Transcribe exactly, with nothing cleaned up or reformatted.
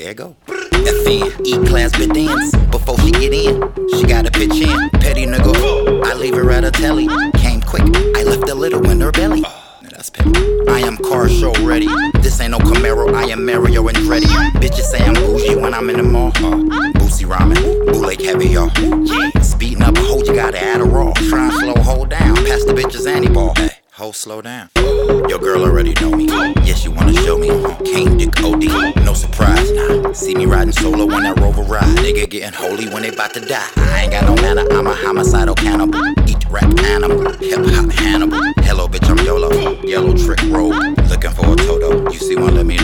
There you go. F N, E-class bedins. Before she get in, she gotta pitch in. Petty nigga, I leave her at a telly. Came quick, I left a little in her belly. That's petty. I am car show ready. This ain't no Camaro, I am Mario Andretti. Bitches say I'm bougie when I'm in the mall. Uh, Boosie ramen, bootleg caviar. Yeah, speeding up a hoe, you gotta add a raw. Try and slow, hold down, pass the bitches anti-ball. Hey, ho, slow down. Your girl already know me. Yes, you wanna show me. Cane dick O D, no surprise. Nah, see me riding solo on that Rover ride. Nigga getting holy when they bout to die. I ain't got no manner, I'm a homicidal cannibal. Eat rap animal, hip hop Hannibal. Hello, bitch, I'm YOLO. Yellow trick road, looking for a Toto. You see one, let me